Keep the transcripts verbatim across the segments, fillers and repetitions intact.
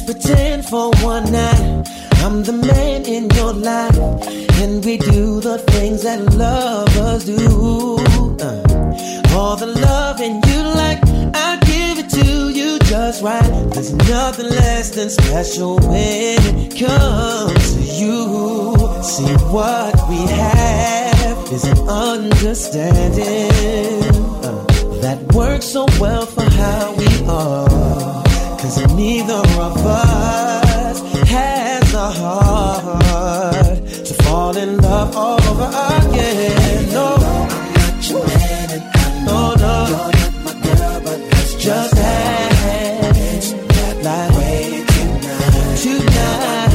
pretend for one night I'm the man in your life, and we do the things that lovers do. Uh, all the loving you like, I give it to you just right. There's nothing less than special when it comes to you. See, what we have is an understanding uh, that works so well for how we are. Cause neither of us has the heart to fall in love all over again. No, I'm not your man and I know no, you're not my girl, but let's just have that like way tonight. Tonight,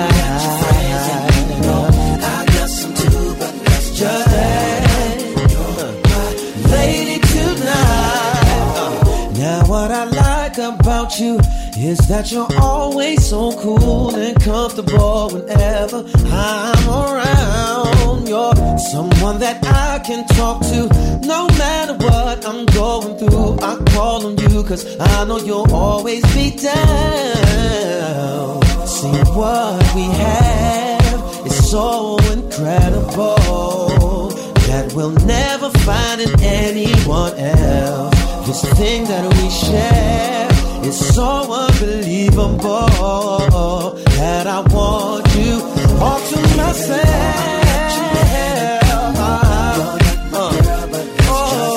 no, I got some too, but let's just have my lady tonight. Uh, now what I like about you is that you're always so cool and comfortable whenever I'm around. You're someone that I can talk to no matter what I'm going through. I call on you cause I know you'll always be down. See, what we have is so incredible that we'll never find in anyone else. This thing that we share is so unbelievable that I want you all to myself. Uh, uh, oh,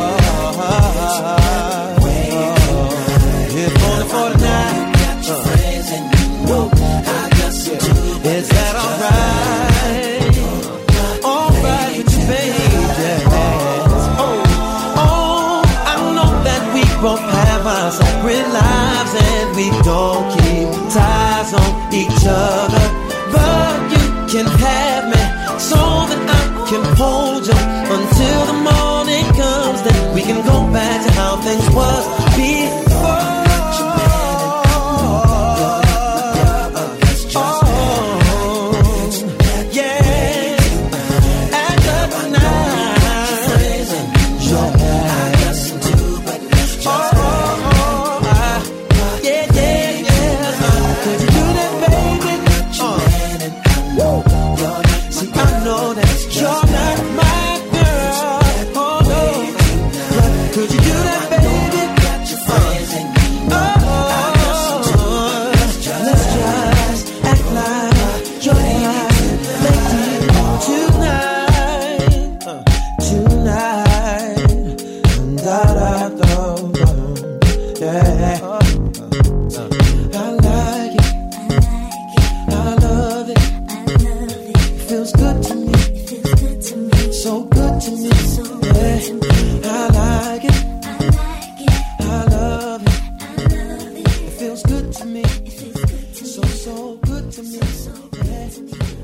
if only for tonight. Is that alright? Alright with you, baby. Oh, oh, I know that we both have our separate lives and we don't keep ties on each other, but you can have me so that I can hold you until the morning comes. Then we can go back to how things was before. So, so good to me.